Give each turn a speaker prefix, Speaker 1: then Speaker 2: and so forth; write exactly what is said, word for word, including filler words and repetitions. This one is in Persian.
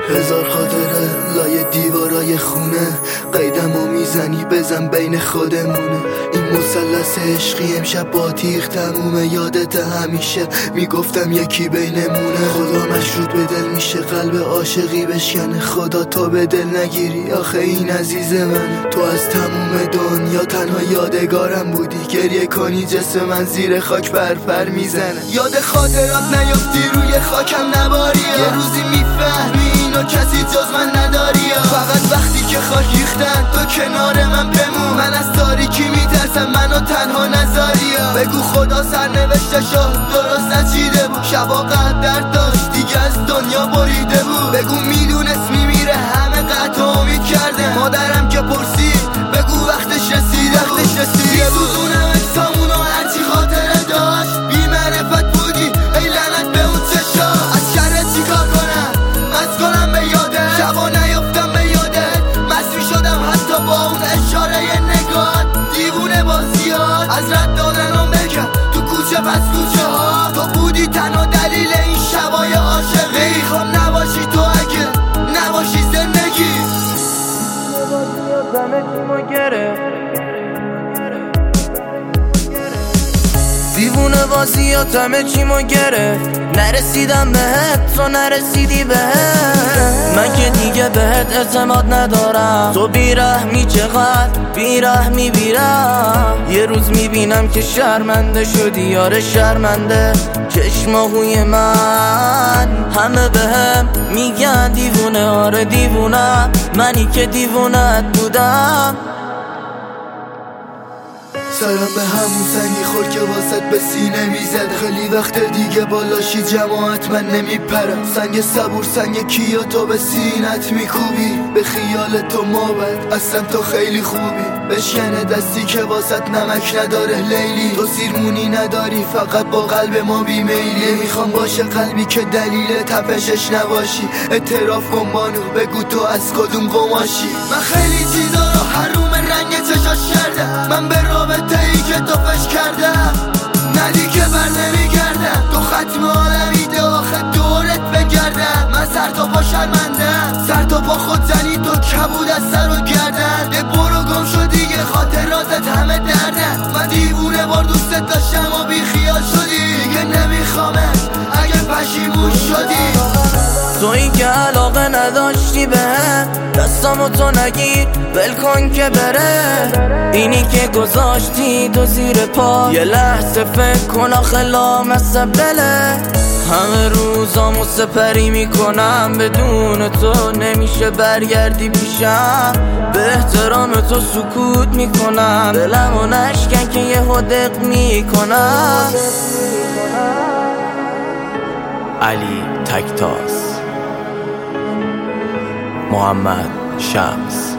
Speaker 1: هزار خاطره لای دیوارای خونه، قیدمو میزنی بزن بین خودمونه. این مثلث عشقی امشب با تیغ تمومه. یادت همیشه میگفتم یکی بینمونه. خدا مشروط به دل میشه قلب عاشقی بشکنه. خدا تو به دل نگیری آخه این عزیز من. تو از تموم دنیا تنها یادگارم بودی. گریه کنی جسم من زیر خاک پرپر میزنه. یاد خاطرات نیفتی روی خاکم نباری. یه روزی میفهمی اینو کسی جز من نداری. فقط وقتی که خاک ریختن تو کنار من بمون. من از تاریکی میترسم منو تنها نذاری. بگو خدا سرنوشتشو درست نچیده بود. شبا قلب درد داشت دیگه از دنیا بریده بود. بگو میدونست میمیره همه قطع امید کرده. مادرم که پرسید بگو وقتش رسیده. وقتش رسیده بود. میسوزونم اجسامونو هرچی خاطره داشت. بی معرفت بودی ای لعنت به اون چشا. از شرت چیکار کنم مست کنم به یادت. شبا نیفتم به یادت. مست میشدم حتی با اون اشاره نگات. دیوونه بازیات از رد دادنم بکن تو کوچه پس کوچه ها. تو بودی تنها دلیل این شبای عاشقی. میخوام نباشی تو اگه نباشی زندگی.
Speaker 2: دیوونه بازیات همه چیمو گرفت. نرسیدم بهت تو نرسیدی بهت. من که دیگه بهت اعتماد ندارم. تو بیرحمی چقدر بیرحمی بیرم. یه روز میبینم که شرمنده شدی یاره شرمنده. چشماهوی من همه بهم میگن دیوونه. آره دیوونم منی که دیوونت بودم.
Speaker 1: سرم به همون سنگی خور که واسط به سینه میزد. خیلی وقت دیگه بالاشی جماعت من نمیپرم. سنگ صبور سنگ کیا تو به سینت میکوبی. به خیال تو مابد اصلا تو خیلی خوبی. بشکنه دستی که واسط نمک نداره لیلی. تو سیرمونی نداری فقط با قلب ما بیمیلی. نمیخوام باشه قلبی که دلیل تپشش نباشی. اعتراف کن بانو بگو تو از کدوم قماشی. من خیلی چیزا رو حروم رنگ چشاش کردم. من به رابطه ای که تو فش کردم ندی که بر نمیگردم. تو ختم عالمی ده آخه دورت بگردم. من سر تا پا شرمندم. سر تا پا خود زنی تو کبود از سر و گردن. ده برو گم شد دیگه خاطراتت همه دردن. من دیوونه بار دوستت داشتم و بی خیال شدی. دیگه نمیخوامت اگه پشیمون شدی.
Speaker 2: تو این که علاقه نداشتی به دستامو تو نگیر ول کن که بره. اینی که گذاشتی تو زیر پا یه لحظه فکر کن آخه لامصبله. همه روزامو سپری میکنم بدون تو نمیشه برگردی پیشم. به احترام تو سکوت میکنم. دلمو نشکن که یه هدق میکنم.
Speaker 3: علی تکتاس، محمد شمس.